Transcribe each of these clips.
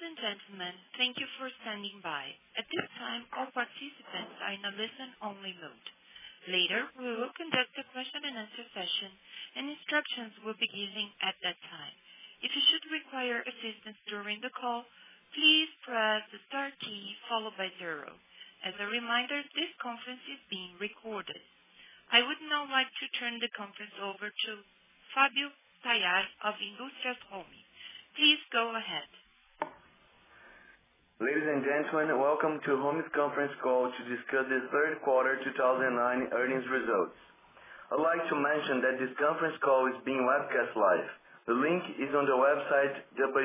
and gentlemen, thank you for standing by. At this time, all participants are in a listen-only mode. Later, we will conduct a question-and-answer session, and instructions will be given at that time. If you should require assistance during the call, please press the star key followed by 0. As a reminder, this conference is being recorded. I would now like to turn the conference over to Fábio Paiar of Indústrias Home. Please go ahead. Ladies and gentlemen, welcome to Home's conference call to discuss the third quarter 2009 earnings results. I'd like to mention that this conference call is being webcast live. The link is on the website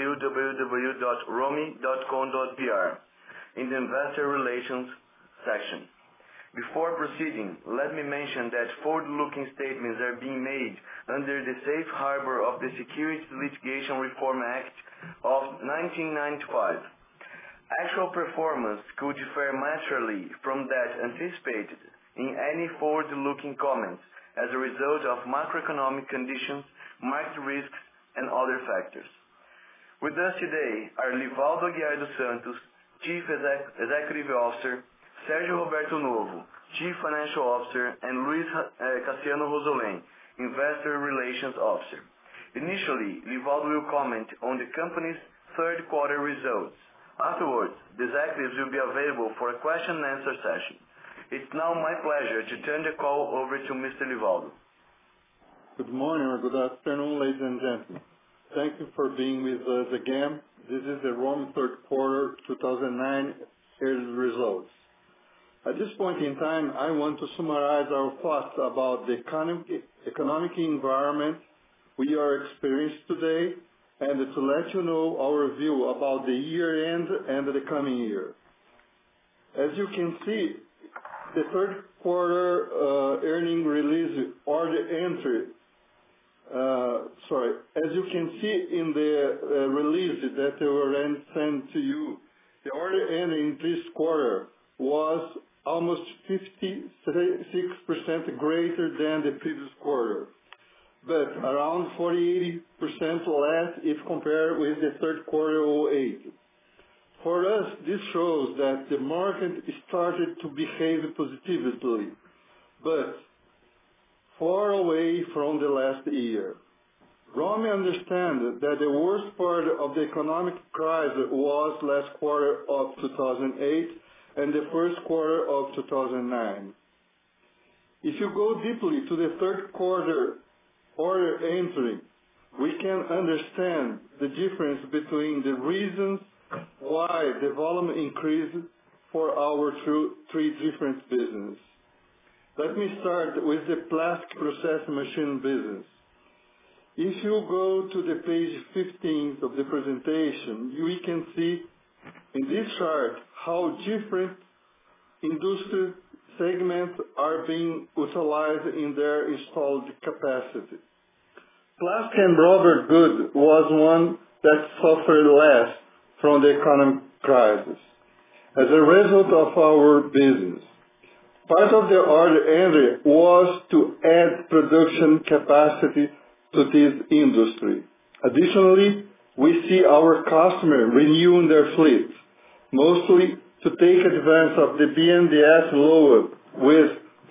www.rome.com.br in the Investor Relations section. Before proceeding, let me mention that forward-looking statements are being made under the Safe Harbor of the Securities Litigation Reform Act of 1995. Actual performance could differ materially from that anticipated in any forward-looking comments as a result of macroeconomic conditions, market risks, and other factors. With us today are Livaldo Aguiar dos Santos, Chief Executive Officer, Sérgio Roberto Novo, Chief Financial Officer, and Luis Cassiano Rosolém, Investor Relations Officer. Initially, Livaldo will comment on the company's third quarter results. Afterwards, the executives will be available for a question and answer session. It's now my pleasure to turn the call over to Mr. Livaldo. Good morning or good afternoon, ladies and gentlemen. Thank you for being with us again. This is the Rome third quarter 2009 earnings results. At this point in time, I want to summarize our thoughts about the economic environment we are experiencing today and to let you know our view about the year end and the coming year. As you can see, the third quarter earning release order entry, as you can see in the release that we already sent to you, the order entry in this quarter was almost 56% greater than the previous quarter, but around 48% less if compared with the third quarter 2008. For us, this shows that the market started to behave positively, but far away from the last year. Rome understands that the worst part of the economic crisis was last quarter of 2008 and the first quarter of 2009. If you go deeply to the third quarter order entry, we can understand the difference between the reasons why the volume increased for our three different businesses. Let me start with the plastic processing machine business. If you go to the page 15 of the presentation, we can see in this chart how different industry segments are being utilized in their installed capacity. Plastic and rubber goods was one that suffered less from the economic crisis. As a result of our business, part of the order entry was to add production capacity to this industry. Additionally, we see our customers renewing their fleets, mostly to take advantage of the BNDES loan with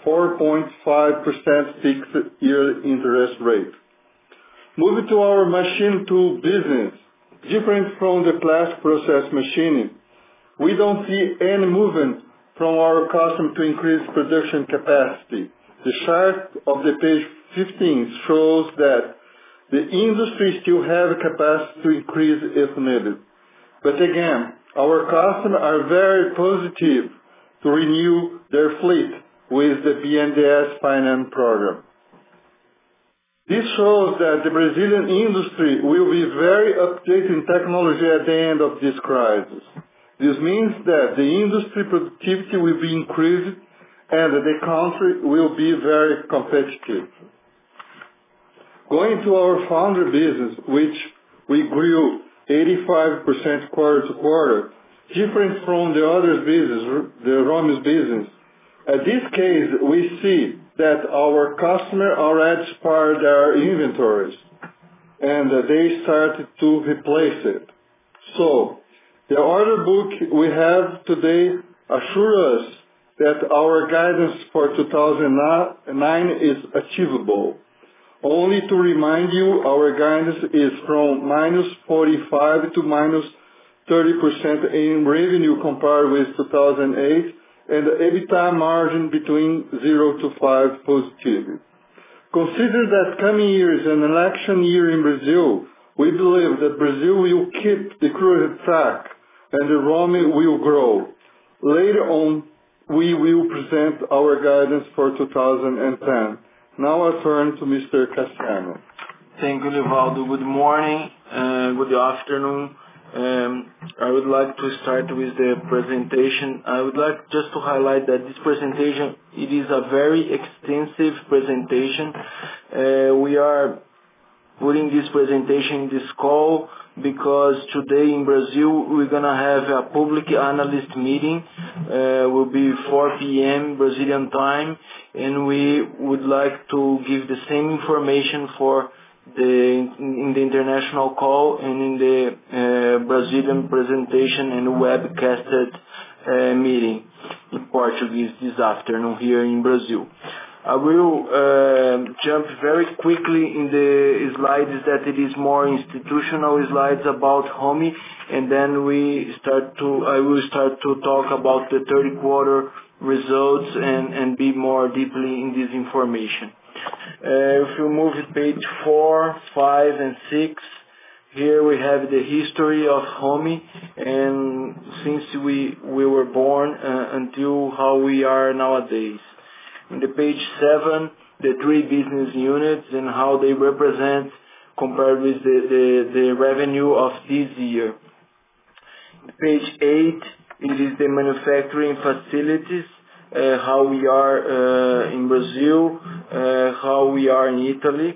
4.5% fixed yearly interest rate. Moving to our machine tool business, different from the plastic process machining, we don't see any movement from our customer to increase production capacity. The chart of the page 15 shows that the industry still has capacity to increase if needed. But again, our customers are very positive to renew their fleet with the BNDES finance program. This shows that the Brazilian industry will be very updated in technology at the end of this crisis. This means that the industry productivity will be increased and the country will be very competitive. Going to our foundry business, which we grew 85% quarter to quarter, different from the other business, the Rome's business. At this case, we see that our customer already spared their inventories and they started to replace it. So, The order book we have today assures us that our guidance for 2009 is achievable. Only to remind you, our guidance is from -45 to -30% in revenue compared with 2008, and the EBITDA margin between 0 to 5 positive. Consider that coming year is an election year in Brazil. We believe that Brazil will keep the current track and the roaming will grow. Later on, we will present our guidance for 2010. Now I turn to Mr. Cassiano. Thank you, Livaldo. Good morning, good afternoon. I would like to start with the presentation. I would like just to highlight that this presentation, it is a very extensive presentation. We are putting this presentation in this call because today in Brazil, we're going to have a public analyst meeting. Will be 4 p.m. Brazilian time, and we would like to give the same information for in the international call and in the Brazilian presentation and webcasted meeting in Portuguese this afternoon here in Brazil. I will jump very quickly in the slides that it is more institutional slides about Home, and then I will start to talk about the third quarter results and be more deeply in this information. If you move to page 4, 5, and 6, here we have the history of Home, and since we were born until how we are nowadays. In the page 7, the 3 business units and how they represent compared with the revenue of this year. Page 8, it is the manufacturing facilities, how we are in Brazil, how we are in Italy.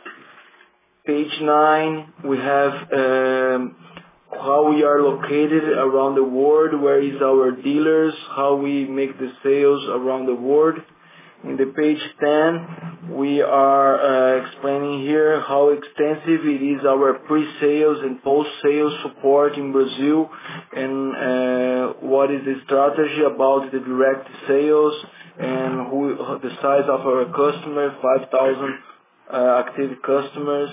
Page 9, we have how we are located around the world, where is our dealers, how we make the sales around the world. In the page 10, we are explaining here how extensive it is our pre-sales and post-sales support in Brazil, and what is the strategy about the direct sales and the size of our customers, 5,000 active customers.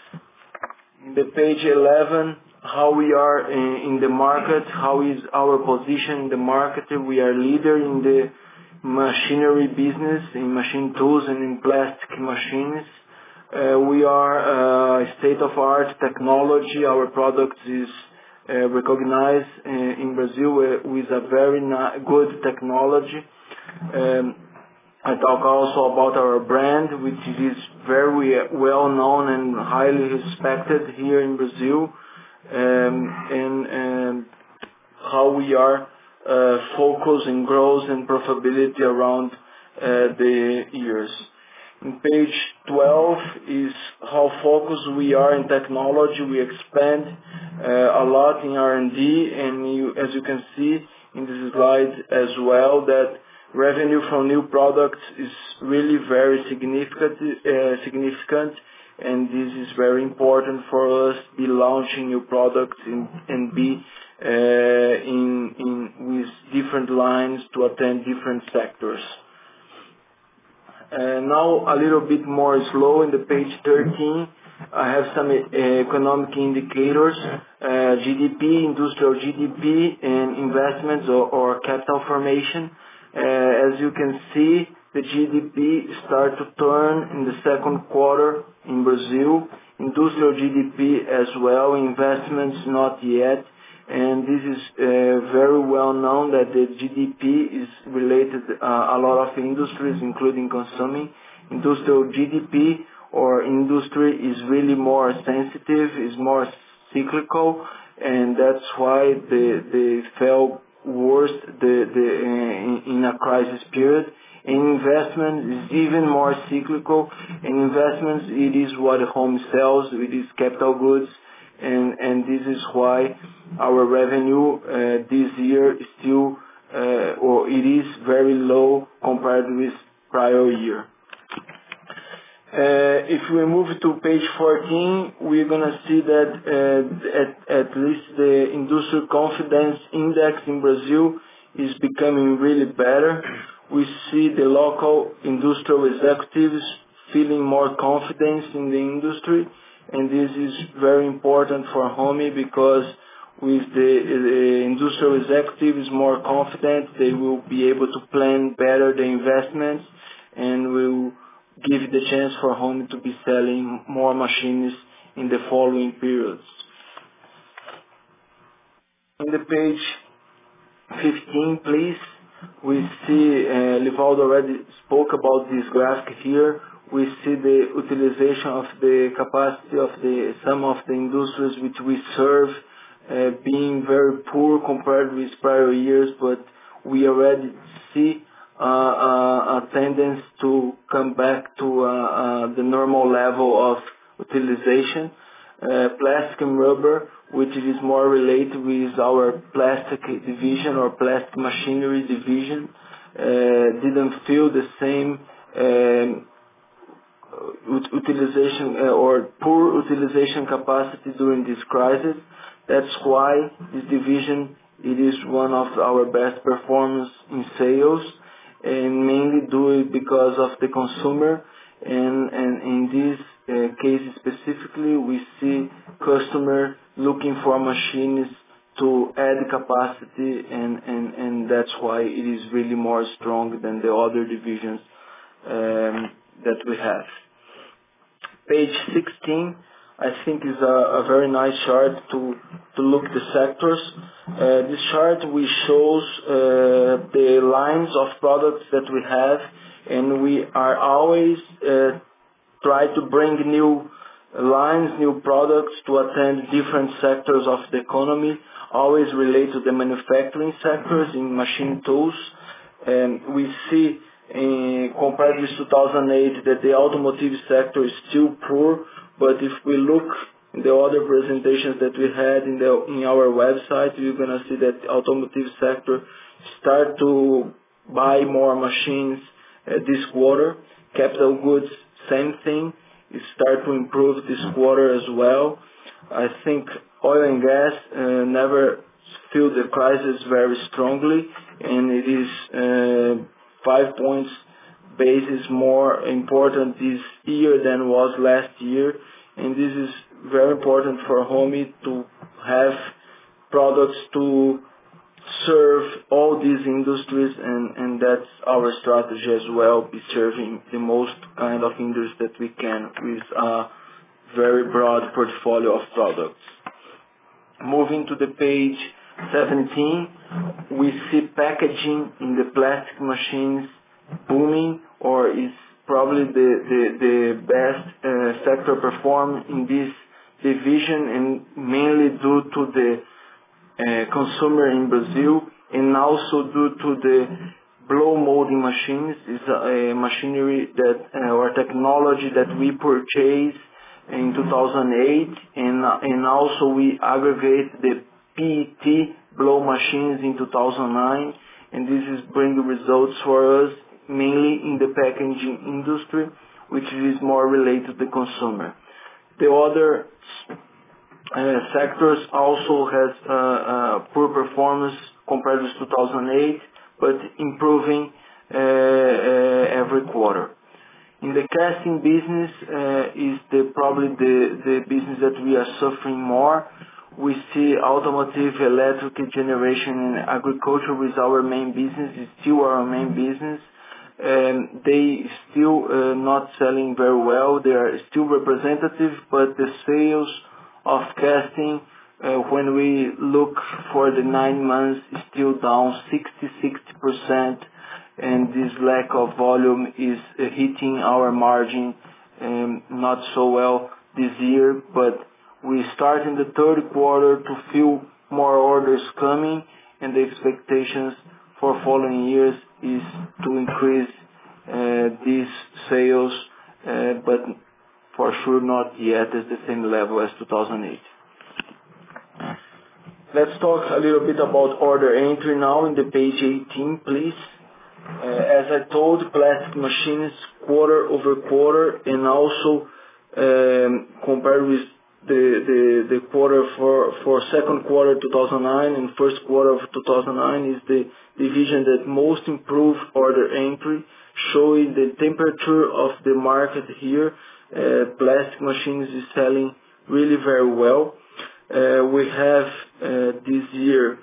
In the page 11, how we are in the market, how is our position in the market. We are leader in the machinery business, in machine tools and in plastic machines. We are state-of-art technology. Our product is recognized in Brazil with a very good technology. I talk also about our brand, which is very well known and highly respected here in Brazil, and how we are focus and growth and profitability around the years. In page 12 is how focused we are in technology. We expand a lot in R&D, and as you can see in this slide as well, that revenue from new products is really very significant, and this is very important for us, be launching new products and be with different lines to attend different sectors. Now a little bit more slow in the page 13. I have some economic indicators, GDP, industrial GDP, and investments or capital formation. As you can see, the GDP start to turn in the second quarter in Brazil. Industrial GDP as well, investments not yet. And this is very well known that the GDP is related a lot of industries, including consuming. Industrial GDP or industry is really more sensitive, is more cyclical, and that's why they fell worse in a crisis period. And investment is even more cyclical. And investments, it is what a home sells, it is capital goods, and this is why our revenue this year is still, or it is very low compared with prior year. If we move to page 14, we're gonna see that at least the industrial confidence index in Brazil is becoming really better. We see the local industrial executives feeling more confidence in the industry, and this is very important for Home because with the industrial executives more confident, they will be able to plan better the investments and will give the chance for Home to be selling more machines in the following periods. On the page 15, please, we see, Livaldo already spoke about this graphic here. We see the utilization of the capacity of some of the industries which we serve being very poor compared with prior years, but we already see a tendency to come back to the normal level of utilization. Plastic and rubber, which is more related with our plastic division or plastic machinery division, didn't feel the same utilization or poor utilization capacity during this crisis. That's why this division, it is one of our best performance in sales, and mainly due because of the consumer. And in this case specifically, we see customer looking for machines to add capacity, and that's why it is really more strong than the other divisions that we have. Page 16, I think is a very nice chart to look the sectors. This chart we shows the lines of products that we have, and we are always try to bring new lines, new products to attend different sectors of the economy, always related to the manufacturing sectors in machine tools. And we see compared with 2008 that the automotive sector is still poor, but if we look in the other presentations that we had in our website, you're gonna see that the automotive sector start to buy more machines this quarter. Capital goods, same thing, it start to improve this quarter as well. I think oil and gas never feel the crisis very strongly, and it is 5 points basis more important this year than was last year, and this is very important for Home to have products to serve all these industries, and that's our strategy as well, be serving the most kind of industries that we can with a very broad portfolio of products. Moving to the page 17, we see packaging in the plastic machines booming, or is probably the best sector perform in this division, and mainly due to the consumer in Brazil, and also due to the blow molding machines. Is a machinery that or technology that we purchased in 2008, and also we aggregate the PET blow machines in 2009, and this is bringing results for us mainly in the packaging industry, which is more related to the consumer. The other sectors also has poor performance compared with 2008, but improving every quarter. In the casting business is probably the business that we are suffering more. We see automotive, electric generation, and agriculture with our main business. Is still our main business. They still not selling very well. They are still representative, but the sales of casting, when we look for the 9 months, is still down 60%, and this lack of volume is hitting our margin not so well this year, but we start in the third quarter to feel more orders coming, and the expectations for following years is to increase these sales, but for sure not yet at the same level as 2008. Let's talk a little bit about order entry now in the page 18, please. As I told, plastic machines quarter-over-quarter and also compared with the quarter for second quarter 2009 and first quarter of 2009 is the division that most improved order entry, showing the temperature of the market here. Plastic machines is selling really very well. We have this year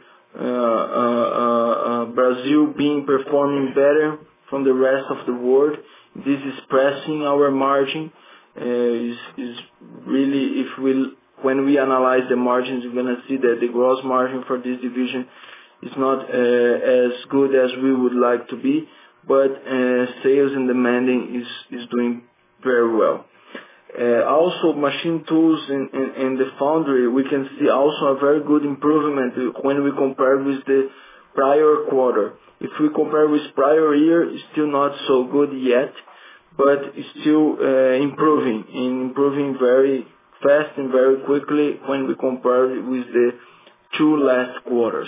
Brazil being performing better from the rest of the world. This is pressing our margin. Is really, when we analyze the margins, we're gonna see that the gross margin for this division is not as good as we would like to be, but sales and demanding is doing very well. Also machine tools in the foundry, we can see also a very good improvement when we compare with the prior quarter. If we compare with prior year, it's still not so good yet, but it's still improving very fast and very quickly when we compare with the two last quarters.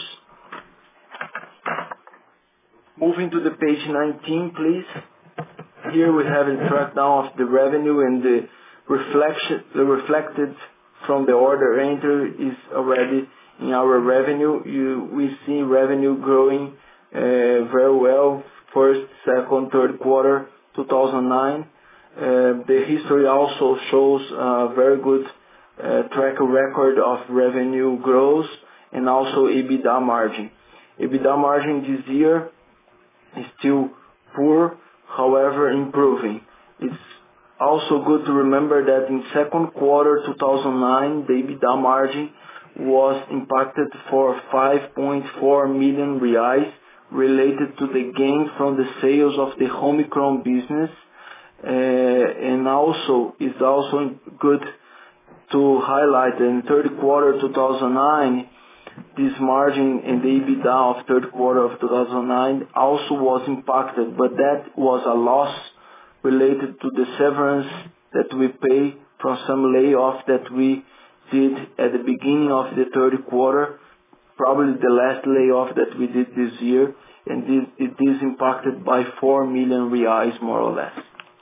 Moving to the page 19, please. Here we have a breakdown of the revenue, and the reflected from the order entry is already in our revenue. We see revenue growing very well, first, second, third quarter 2009. The history also shows a very good track record of revenue growth and also EBITDA margin. EBITDA margin this year is still poor, however improving. It's also good to remember that in second quarter 2009, the EBITDA margin was impacted for 5.4 million reais related to the gain from the sales of the Homicron business. And also, it's also good to highlight in third quarter 2009, this margin in the EBITDA of third quarter of 2009 also was impacted, but that was a loss related to the severance that we pay from some layoff that we did at the beginning of the third quarter, probably the last layoff that we did this year, and it is impacted by 4 million reais, more or less.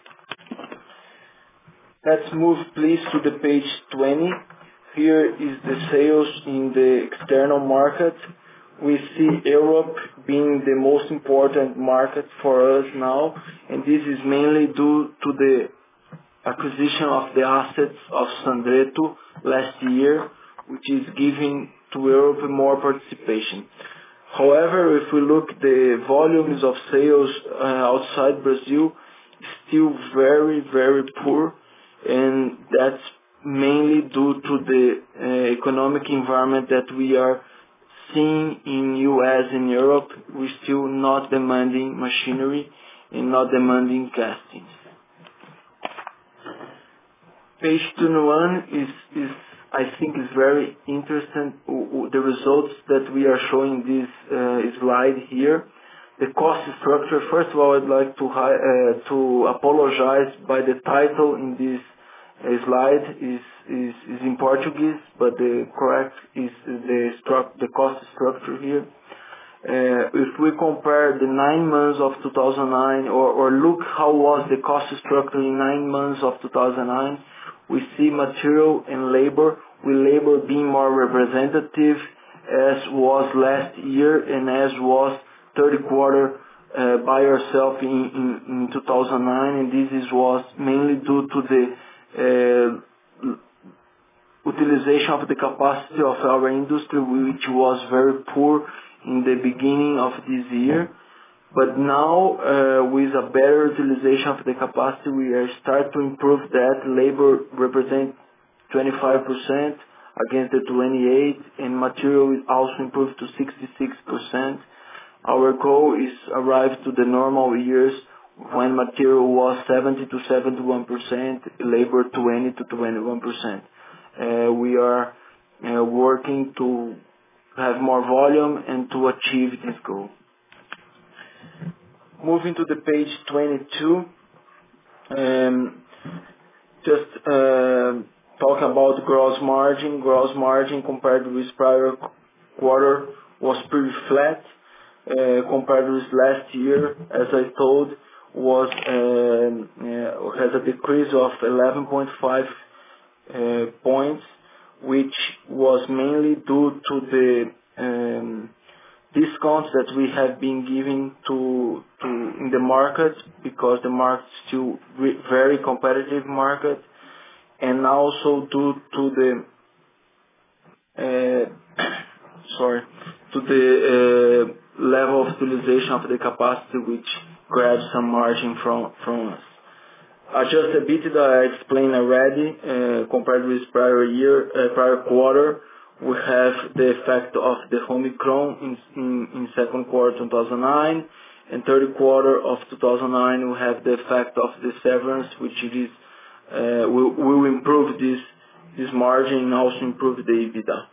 Let's move please to the page 20. Here is the sales in the external market. We see Europe being the most important market for us now, and this is mainly due to the acquisition of the assets of Sandreto last year, which is giving to Europe more participation. However, if we look the volumes of sales outside Brazil, still very, very poor, and that's mainly due to the economic environment that we are seeing in US and Europe. We're still not demanding machinery and not demanding castings. Page 21 is I think is very interesting. The results that we are showing this slide here. The cost structure. First of all, I'd like to apologize by the title in this slide is in Portuguese, but the correct is the cost structure here. If we compare the 9 months of 2009 or look how was the cost structure in 9 months of 2009, we see material and labor, with labor being more representative as was last year and as was third quarter by yourself in 2009, and this was mainly due to the utilization of the capacity of our industry, which was very poor in the beginning of this year. But now, with a better utilization of the capacity, we are start to improve that. Labor represent 25% against the 28%, and material is also improved to 66%. Our goal is arrive to the normal years when material was 70 to 71%, labor 20 to 21%. We are working to have more volume and to achieve this goal. Moving to the page 22, just talk about gross margin. Gross margin compared with prior quarter was pretty flat. compared with last year, as I told, has a decrease of 11.5 points, which was mainly due to the discounts that we have been giving to in the market, because the market is still very competitive market, and also due to the level of utilization of the capacity, which grabs some margin from us. Adjusted EBITDA, I explained already, compared with prior quarter, we have the effect of the Omicron in second quarter 2009, and third quarter of 2009 we have the effect of the severance, which it is will improve this margin and also improve the EBITDA.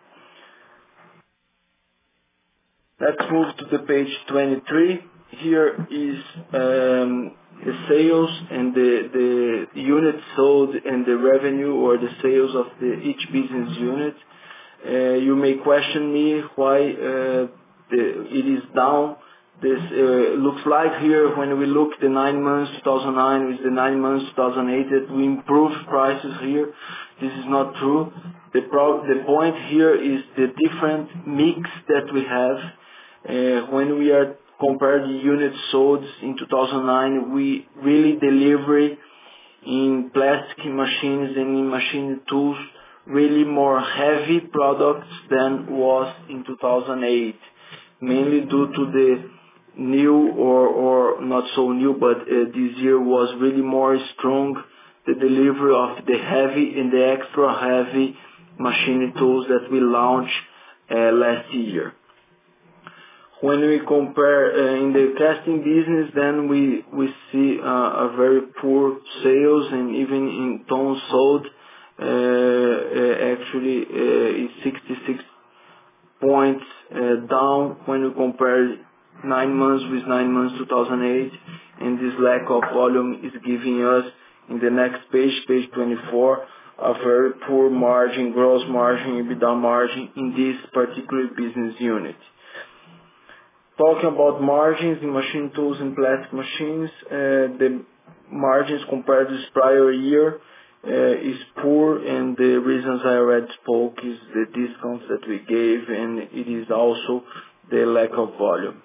Let's move to the page 23. Here is the sales and the units sold and the revenue or the sales of each business unit. You may question me why it is down. This looks like here when we look the 9 months 2009 with the 9 months 2008 that we improved prices here. This is not true. The point here is the different mix that we have. When we are compared the units sold in 2009, we really deliver in plastic machines and in machine tools really more heavy products than was in 2008, mainly due to the new or not so new, but this year was really more strong, the delivery of the heavy and the extra heavy machine tools that we launched last year. When we compare in the casting business, then we see a very poor sales, and even in tons sold, actually is 66 points down when we compare 9 months with 9 months 2008, and this lack of volume is giving us, in the next page 24, a very poor margin, gross margin, EBITDA margin in this particular business unit. Talking about margins in machine tools and plastic machines, the margins compared with prior year is poor, and the reasons I already spoke is the discounts that we gave, and it is also the lack of volume.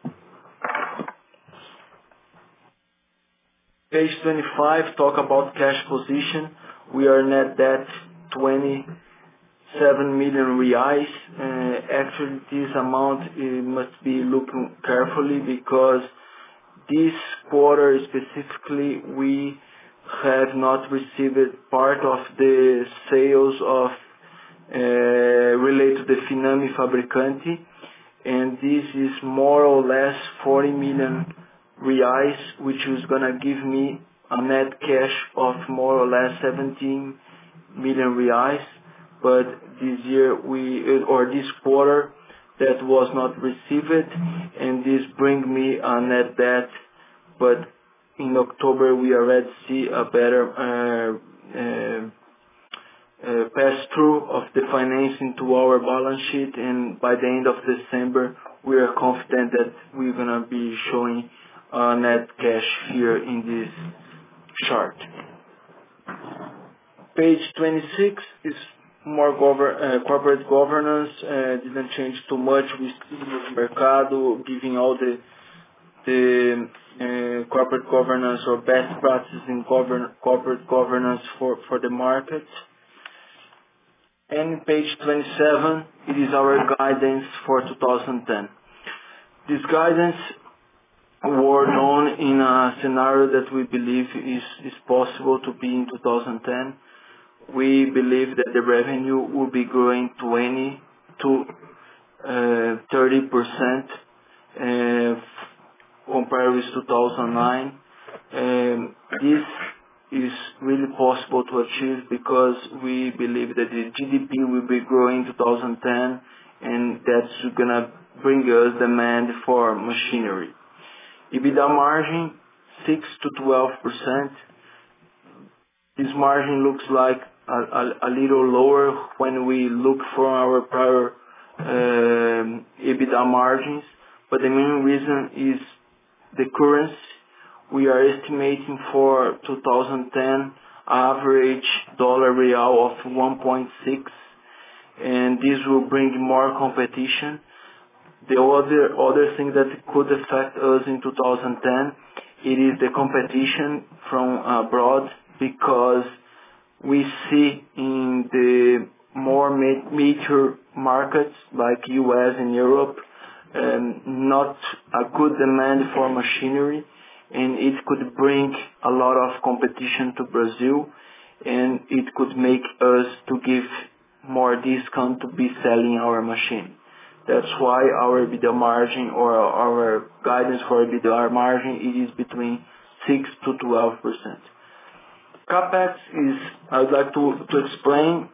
Page 25 talk about cash position. We are net debt 27 million reais. Actually, this amount must be looking carefully, because this quarter specifically we have not received part of the sales of related to the Finame Fabricante, and this is more or less 40 million reais, which is gonna give me a net cash of more or less 17 million reais. But this year this quarter that was not received, and this bring me a net debt. But in October we already see a better pass through of the financing to our balance sheet, and by the end of December we are confident that we're gonna be showing net cash here in this chart. Page 26 is more corporate governance. Didn't change too much. We still use Mercado, giving all the corporate governance or best practices in corporate governance for the market. And page 27, it is our guidance for 2010. This guidance were known in a scenario that we believe is possible to be in 2010. We believe that the revenue will be growing 20 to 30% compared with 2009. This is really possible to achieve because we believe that the GDP will be growing in 2010, and that's gonna bring us demand for machinery. EBITDA margin 6 to 12%. This margin looks like a little lower when we look for our prior EBITDA margins, but the main reason is the currency. We are estimating for 2010 average dollar real of 1.6, and this will bring more competition. The other thing that could affect us in 2010, it is the competition from abroad, because we see in the more major markets like US and Europe not a good demand for machinery, and it could bring a lot of competition to Brazil, and it could make us to give more discount to be selling our machine. That's why our EBITDA margin, or our guidance for EBITDA margin, it is between 6 to 12%. CapEx is, I would like to explain,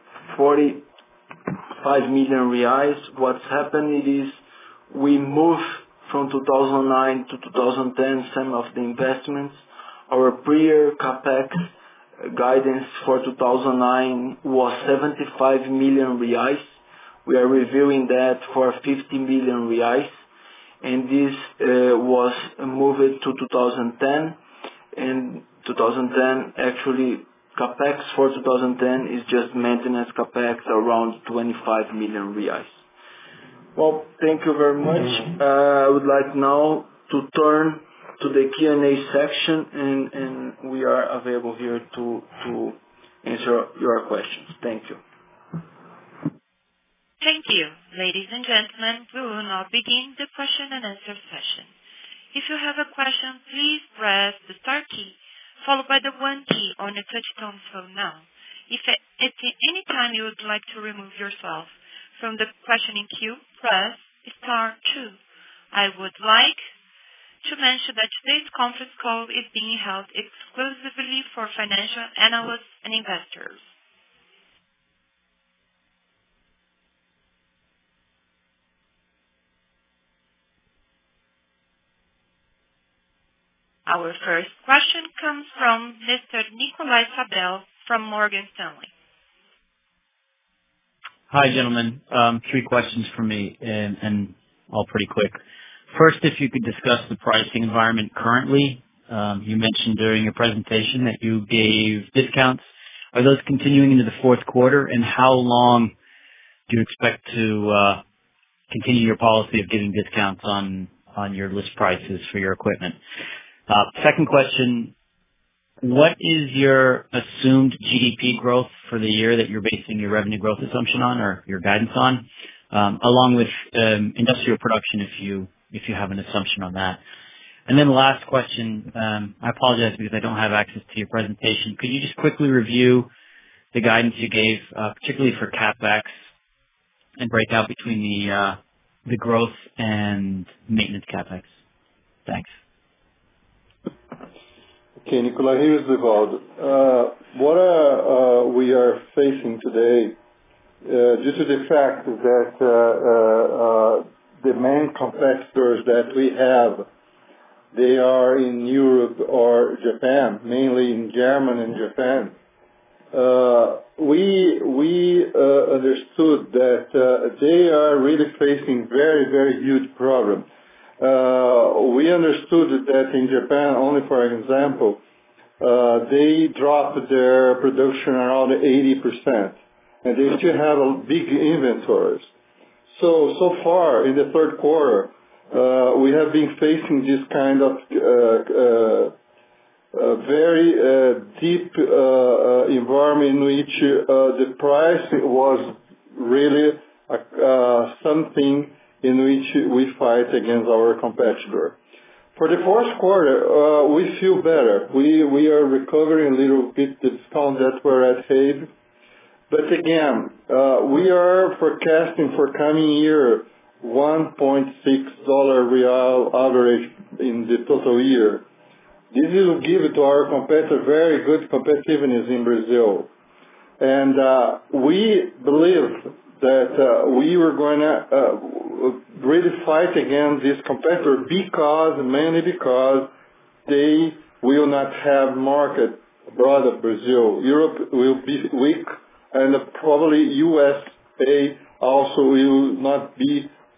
45 million reais. What's happened is we moved from 2009 to 2010 some of the investments. Our prior CapEx guidance for 2009 was 75 million reais. We are reviewing that for 50 million reais, and this was moved to 2010. And 2010, actually, CapEx for 2010 is just maintenance CapEx around 25 million reais. Well, thank you very much. I would like now to turn to the Q&A section, and we are available here to answer your questions. Thank you. Thank you. Ladies and gentlemen, we will now begin the question and answer session. If you have a question, please press the star key followed by the 1 key on your touch-tone phone now. If at any time you would like to remove yourself from the questioning queue, press star 2. I would like to mention that today's conference call is being held exclusively for financial analysts and investors. Our first question comes from Mr. Nicolai Fabel from Morgan Stanley. Hi, gentlemen. 3 questions for me, and all pretty quick. First, if you could discuss the pricing environment currently. You mentioned during your presentation that you gave discounts. Are those continuing into the fourth quarter, and how long do you expect to continue your policy of giving discounts on your list prices for your equipment? Second question, what is your assumed GDP growth for the year that you're basing your revenue growth assumption on, or your guidance on, along with industrial production, if you have an assumption on that? And then the last question, I apologize because I don't have access to your presentation. Could you just quickly review the guidance you gave, particularly for CapEx, and break out between the growth and maintenance CapEx? Thanks. Okay, Nicolai, here's Vivaldo. What we are facing today, due to the fact that the main competitors that we have, they are in Europe or Japan, mainly in Germany and Japan. We understood that they are really facing very, very huge problems. We understood that in Japan, only for example, they dropped their production around 80%, and they still have big inventories. So far in the third quarter, we have been facing this kind of very deep environment in which the price was really something in which we fight against our competitor. For the fourth quarter, we feel better. We are recovering a little bit the discount that were at Hague. But again, we are forecasting for coming year $1.6 real average in the total year. This will give to our competitor very good competitiveness in Brazil. And we believe that we were going to really fight against this competitor mainly because they will not have market abroad of Brazil. Europe will be weak, and probably USA also will not be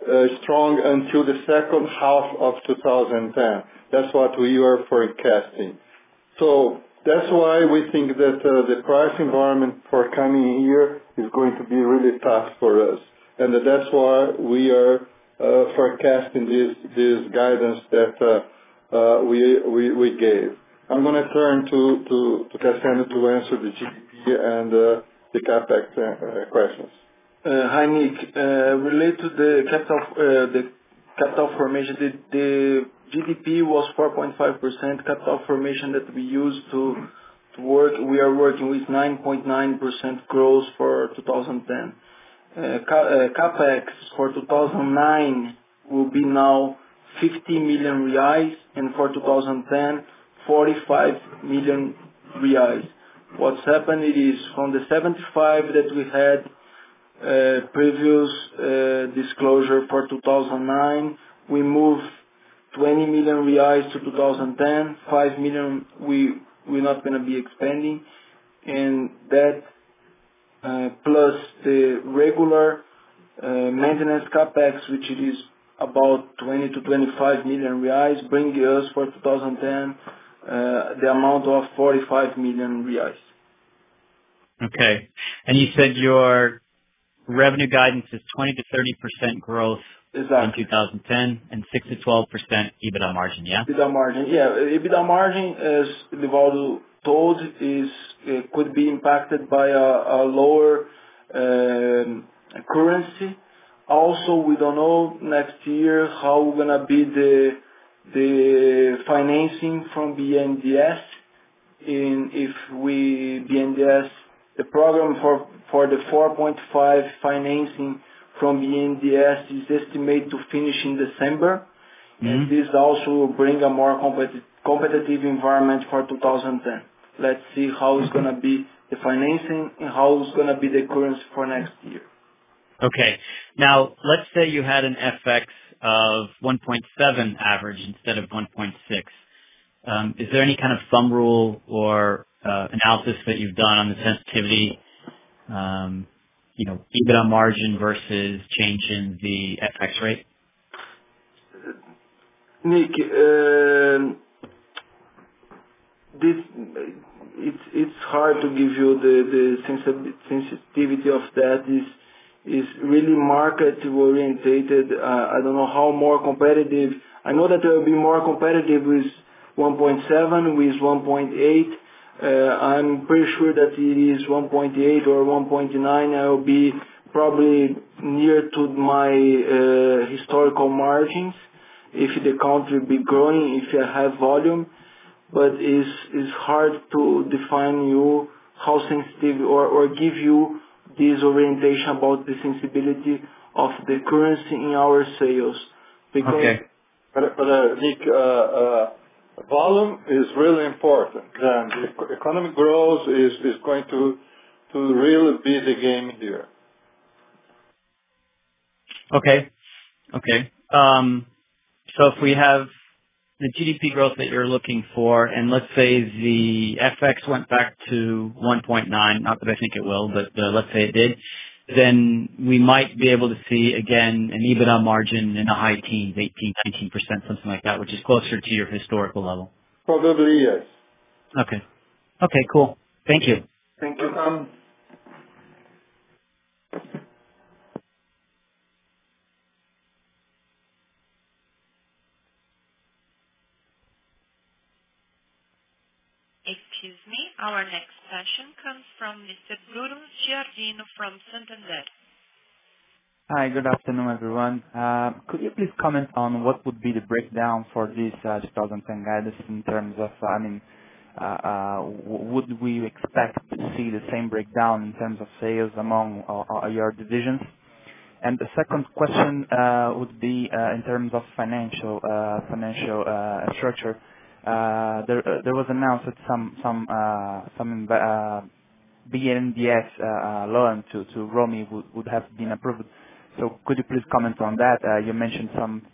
strong until the second half of 2010. That's what we are forecasting. So that's why we think that the price environment for coming year is going to be really tough for us. And that's why we are forecasting this guidance that we gave. I'm going to turn to Cassiano to answer the GDP and the CapEx questions. Hi, Nick. Related to the capital formation, the GDP was 4.5%. Capital formation that we use to work, we are working with 9.9% growth for 2010. CapEx for 2009 will be now 50 million reais, and for 2010, 45 million reais. What's happened is from the 75 that we had previous disclosure for 2009, we moved 20 million reais to 2010, 5 million we're not going to be expanding, and that plus the regular maintenance capex, which it is about 20 to 25 million reais, bring us for 2010 the amount of 45 million reais. Okay. And you said your revenue guidance is 20 to 30% growth exactly. in 2010 and 6 to 12% EBITDA margin, yeah? EBITDA margin, yeah. EBITDA margin, as Livaldo told, could be impacted by a lower currency. Also, we don't know next year how we're going to be the financing from BNDES. BNDES, the program for the 4.5 financing from BNDES is estimated to finish in December. Mm-hmm. And this also will bring a more competitive environment for 2010. Let's see how it's going to be the financing and how it's going to be the currency for next year. Okay. Now, let's say you had an FX of 1.7 average instead of 1.6. Is there any kind of thumb rule or analysis that you've done on the sensitivity, EBITDA margin versus change in the FX rate? Nick, it's hard to give you the sensitivity of that. Is really market orientated. I don't know how more competitive. I know that it will be more competitive with 1.7, with 1.8. I'm pretty sure that it is 1.8 or 1.9. I will be probably near to my historical margins if the country be growing, if I have volume. But it's hard to define you how sensitive or give you this orientation about the sensibility of the currency in our sales. Because okay. But Nick, volume is really important. And the economic growth is going to really be the game here. Okay. So if we have the GDP growth that you're looking for, and let's say the FX went back to 1.9, not that I think it will, but let's say it did, then we might be able to see, again, an EBITDA margin in the high teens, 18, 19%, something like that, which is closer to your historical level. Probably, yes. Okay, cool. Thank you. Thank you. Excuse me. Our next question comes from Mr. Bruno Giardino from Santander. Hi, good afternoon, everyone. Could you please comment on what would be the breakdown for this 2010 guidance in terms of, would we expect to see the same breakdown in terms of sales among your divisions? And the second question would be in terms of financial structure. There was announced that some BNDES loan to Romi would have been approved. So could you please comment on that? You mentioned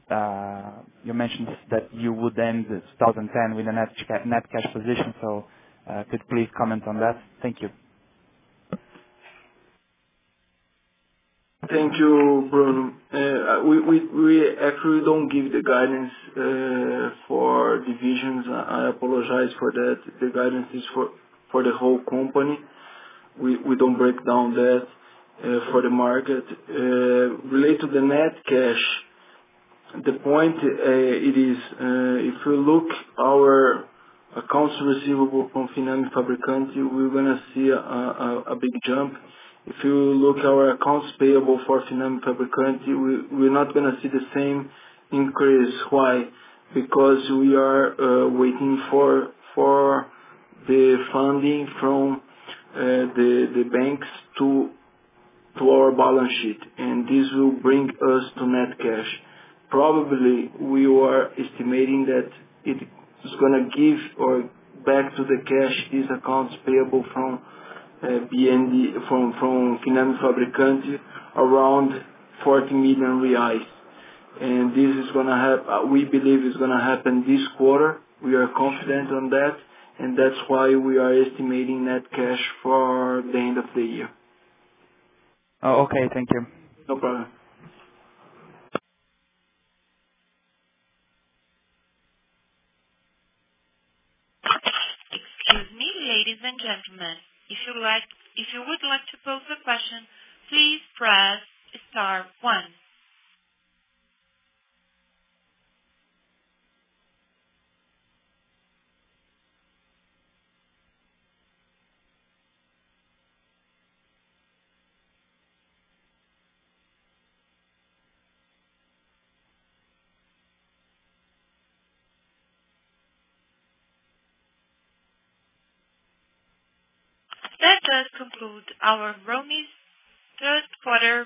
that you would end 2010 with a net cash position. So could you please comment on that? Thank you. Thank you, Bruno. We actually don't give the guidance for divisions. I apologize for that. The guidance is for the whole company. We don't break down that for the market. Related to the net cash, the point it is, if you look our accounts receivable from Finame Fabricante, we're gonna see a big jump. If you look our accounts payable for Finame Fabricante, we're not gonna see the same increase. Why? Because we are waiting for the funding from the banks to our balance sheet, and this will bring us to net cash. Probably we are estimating that it is gonna give or back to the cash these accounts payable from BND from Finame Fabricante around 40 million reais. And this is gonna happen. We believe it's gonna happen this quarter. We are confident on that, and that's why we are estimating net cash for the end of the year. Oh, okay. Thank you. No problem. Excuse me, ladies and gentlemen. If you would like to pose a question, please press star one. That does conclude our Romi's third quarter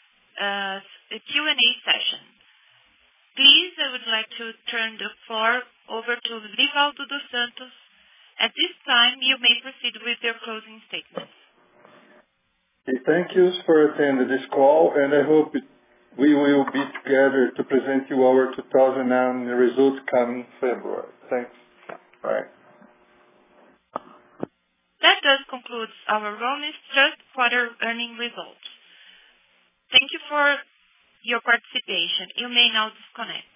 Q&A session. Please, I would like to turn the floor over to Rivaldo dos Santos. At this time, you may proceed with your closing statements. Thank you for attending this call, and I hope we will be together to present you our 2009 results coming February. Thanks. Bye. That does conclude our Romi's third quarter earnings results. Thank you for your participation. You may now disconnect.